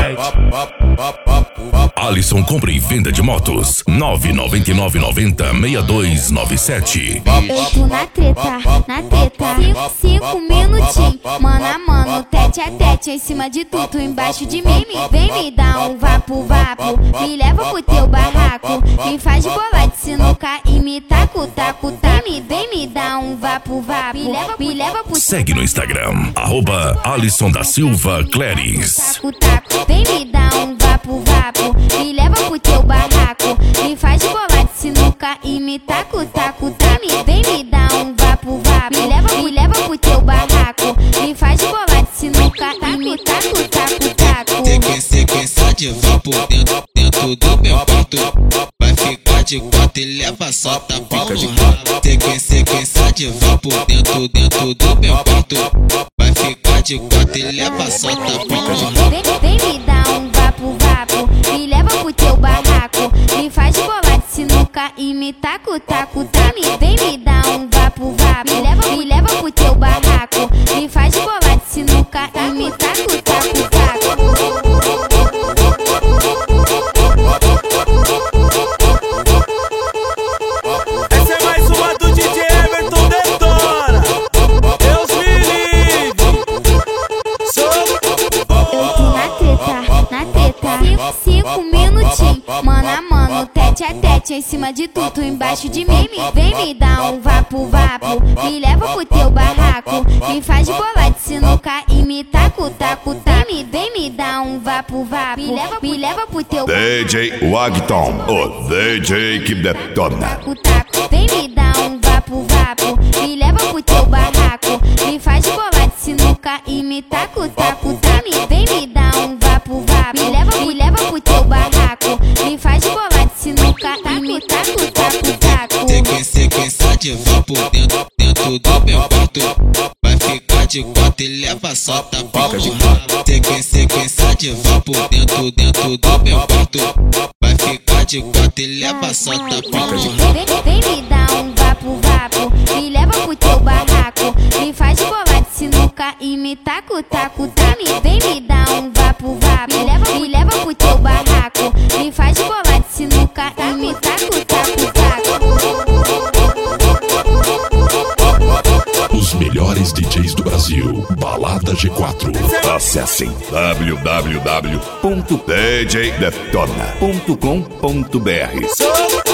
Alisson compra e venda de motos 99990-6297. Eu tô na treta, cinco minutinhos, mano a mano, tete a tete, em cima de tudo, embaixo de mim. Vem me dar um vapo, me leva pro teu barraco, me faz de bola de sinuca e me taco. Vem me dar um vapo, me leva pro teu. Segue no Instagram, @Alisson da Silva Cléris. Vem me dar um vapo, me leva pro teu barraco, me faz de bola de sinuca e me taco. Vem me dar um vapo, me leva pro teu barraco, me faz de bola de sinuca e me taco. Sequência de vapo dentro do meu quarto. Vai ficar de quatro e leva só tapão no rabo. Sequência de vapo dentro do meu quarto. Vai ficar de quatro e leva só tapão no rabo. Vem me dar um vapo, me leva pro teu barraco, me faz de bola de sinuca e me taco. Vem me dar um vapo, me leva pro teu barraco, me faz de bola de sinuca e me taco. Essa é mais uma do DJ Everton Detona. Deus me livre. Eu tô na treta, cinco minutinhos, mano a mano, tete a tete, em cima de tudo, embaixo de mim. Vem me dar um vapo, me leva pro teu barraco, me faz de bola de sinuca e me taco. Vem me dar um vapo, me leva pro teu DJ Wagton, o DJ que detona. Vem me dar um vapo, me leva pro teu barraco, me faz de bola de sinuca e me taco. Vem me dar um vapo, me leva pro teu barraco, me faz de bola de sinuca e me taco. Sequência de vapo dentro do meu quarto. Vai ficar de quatro e leva só tapão no rabo. Sequência de vapo dentro do meu quarto. Vai ficar de quatro e leva só tapão no rabo. Vem me dar um vapo, me leva pro teu barraco, me faz de bola de sinuca e me taco. Vem me dar um vapo, me leva pro teu barraco, me faz de bola de sinuca e me taco. Os melhores DJs do Brasil, Balada G4. Acessem www.djdetona.com.br.